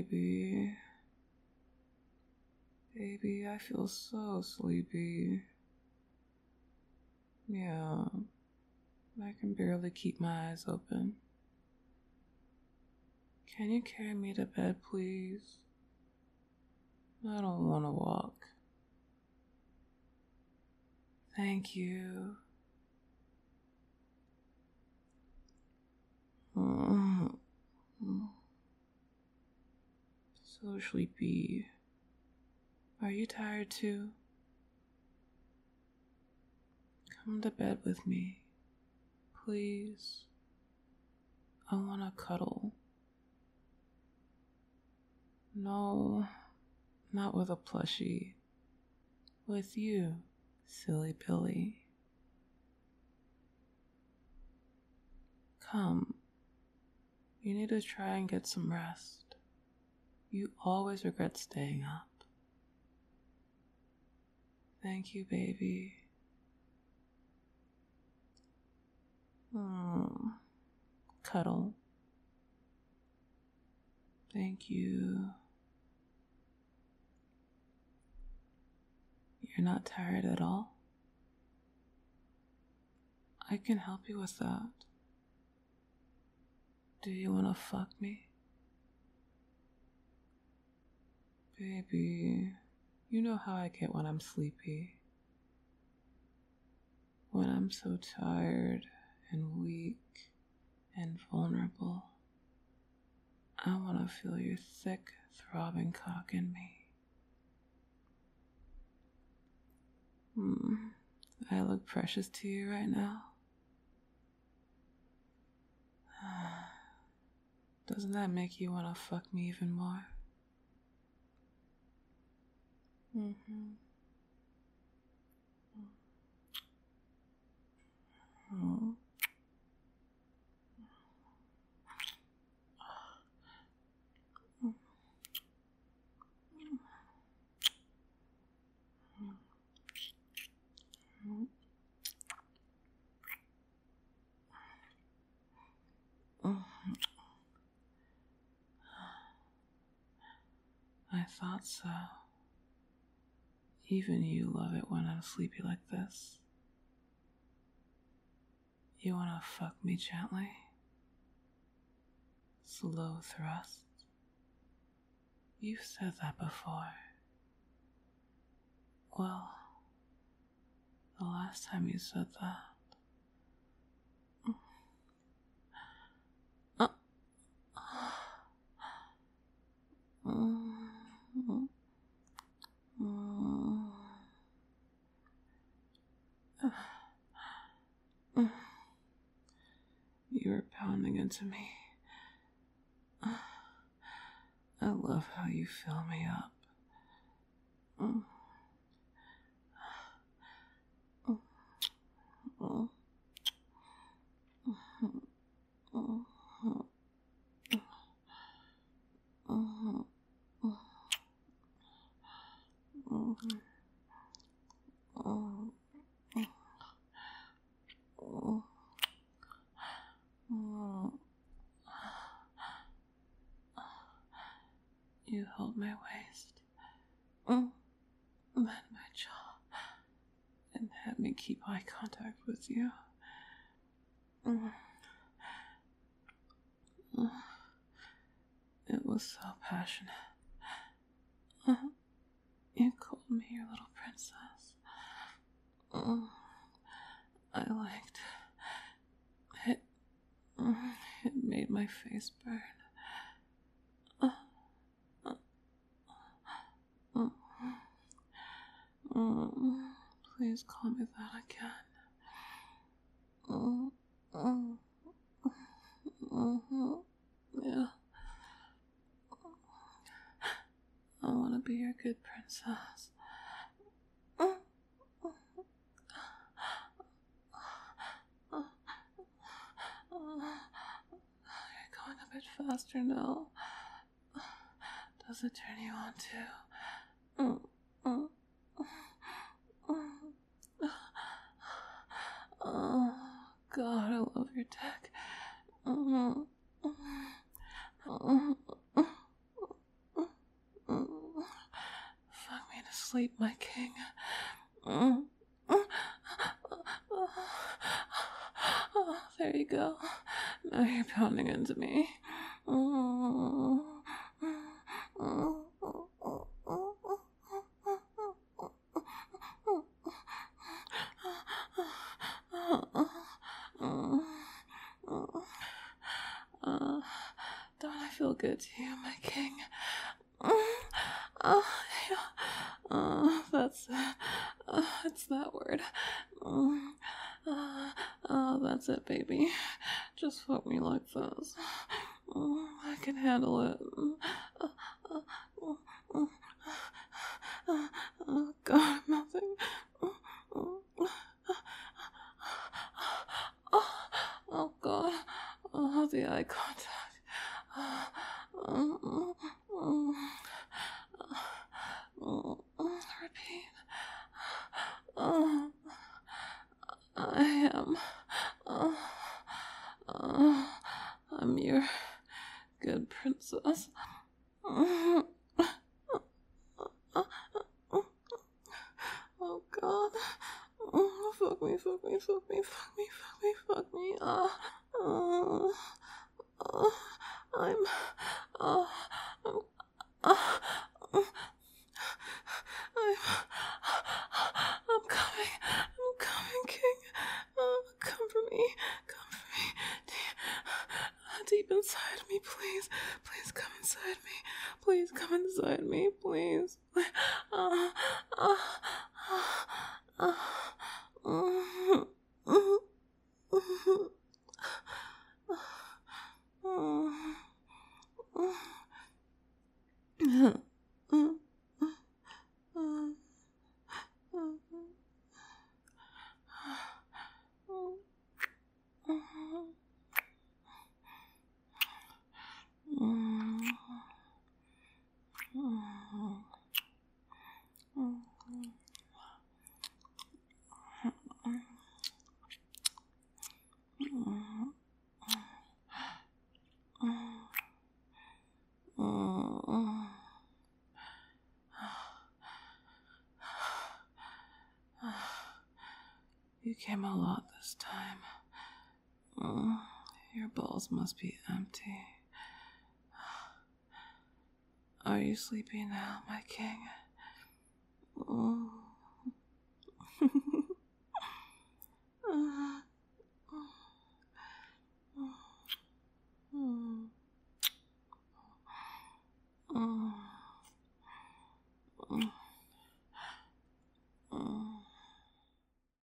baby. Baby, I feel so sleepy. Yeah, I can barely keep my eyes open. Can you carry me to bed, please? I don't want to walk. Thank you. So sleepy. Are you tired too? Come to bed with me, please. I want to cuddle. No, not with a plushie. With you, silly Billy. Come. You need to try and get some rest. You always regret staying up. Thank you, baby. Cuddle. Thank you. You're not tired at all? I can help you with that. Do you want to fuck me? Baby, you know how I get when I'm sleepy. When I'm so tired and weak and vulnerable, I want to feel your thick, throbbing cock in me. I look precious to you right now. Doesn't that make you want to fuck me even more? I thought so. Even you love it when I'm sleepy like this. You wanna fuck me gently? Slow thrust. You've said that before. Well, the last time you said that. You were pounding into me. I love how you fill me up. You held my waist, bent my jaw, and had me keep eye contact with you. It was so passionate. You called me your little princess. I liked it. It made my face burn. Please call me that again. Yeah. I want to be your good princess. You're going a bit faster now. Does it turn you on too? Oh, God, I love your dick. sleep, my king. There you go. Now you're pounding into me. Don't I feel good to you, my king? That's it. It's that word. That's it, baby. Just fuck me like this. I can handle it. God, nothing. Oh, God. Oh, the eye contact. Repeat. I am. I'm your good princess. Oh, God. Fuck me, fuck me, fuck me, fuck me, fuck me, fuck me. I'm coming. I'm coming, King. Come for me. Come for me. Deep inside me, please. Please come inside me. Please come inside me, please. You came a lot this time. Your balls must be empty. Are you sleepy now, my king?